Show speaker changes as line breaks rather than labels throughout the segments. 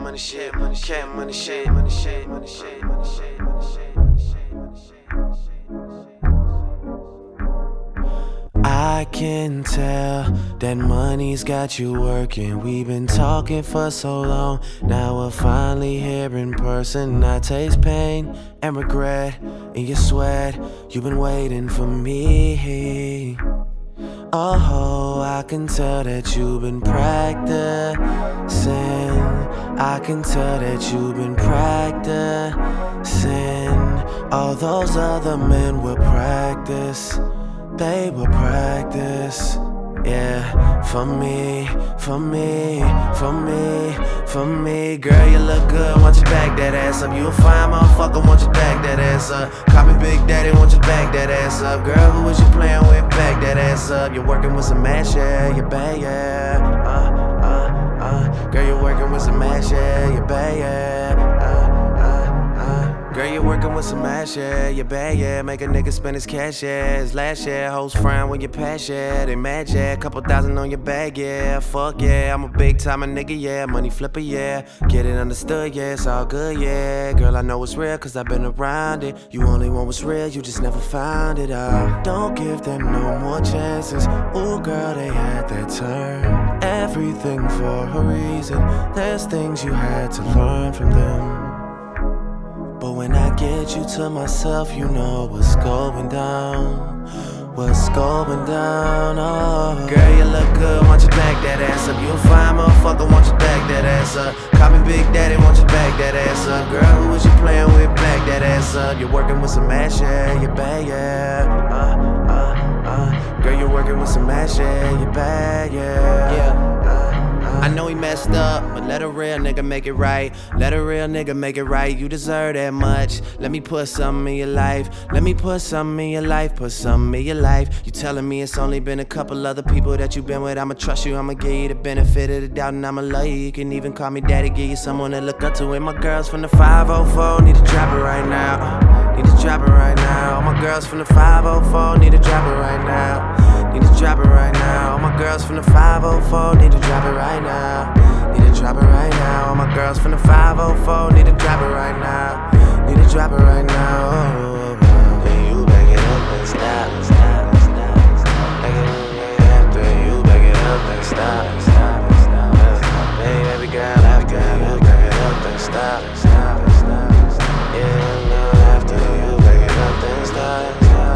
money shit, money shit, money shit, money shit, money shit, money shit, money shit, money shit, money shit. I can tell that money's got you working. We've been talking for so long. Now we're finally here in person. I taste pain and regret in your sweat. You've been waiting for me. Oh, I can tell that you've been practicing. I can tell that you've been practicing. All those other men will practice. They will practice, yeah, for me, for me, for me, for me. Girl, you look good, want you back that ass up. You a fine motherfucker, want you back that ass up. Call me Big Daddy, want you back that ass up. Girl, who was you playing with, back that ass up. You're working with some ass, yeah, you bad, yeah. Girl, you're working with some ass, yeah, you bad, yeah. Girl, you're working with some ass, yeah, you bad, yeah. Make a nigga spend his cash, yeah. His last year, hoes frown when you pass, yeah. They mad, yeah. Couple thousand on your bag, yeah. Fuck, yeah. I'm a big time nigga, yeah. Money flipper, yeah. Get it understood, yeah. It's all good, yeah. Girl, I know it's real, cause I've been around it. You only want what's real, you just never found it out. Don't give them no more chances. Ooh, girl, they had their turn. Everything for a reason. There's things you had to learn from them. But when I get you to myself, you know what's going down. What's going down, oh. Girl, you look good, want you back that ass up. You a fine motherfucker, want you back that ass up. Call me Big Daddy, want you back that ass up. Girl, who was you playing with, back that ass up. You're working with some ass, yeah, you bad, yeah. Girl, you're working with some ass, yeah, you bad, yeah. I know he messed up, but let a real nigga make it right. Let a real nigga make it right. You deserve that much. Let me put something in your life. Let me put something in your life. Put something in your life. You telling me it's only been a couple other people that you've been with. I'ma trust you, I'ma give you the benefit of the doubt, and I'ma love you. You can even call me daddy, give you someone to look up to. And my girls from the 504 need to drop it right now. Need to drop it right now. All my girls from the 504 need to drop it right now. Need to drop it right now. All my girls from the 504 need to drop it right now. Need to drop it right now. All my girls from the 504 need to drop it right now. Need to drop it right now. Then you back it up and stop. Back it up after you back it up and stop. Baby girl, after you back it up and stop. Yeah, after you back it up and stop.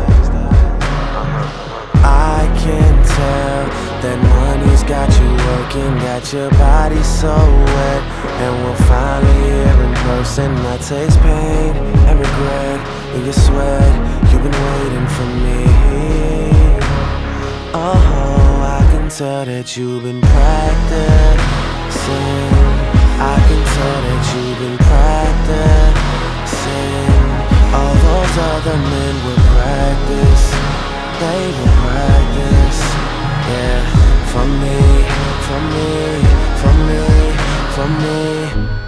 I can tell that money's got you working, got your body so wet. And we're finally here in person. I taste pain and regret in your sweat. You've been waiting for me. Oh, I can tell that you've been practicing. I can tell that you've been practicing. All those other men will practice. They will practice, yeah, for me, for me, for me, for me.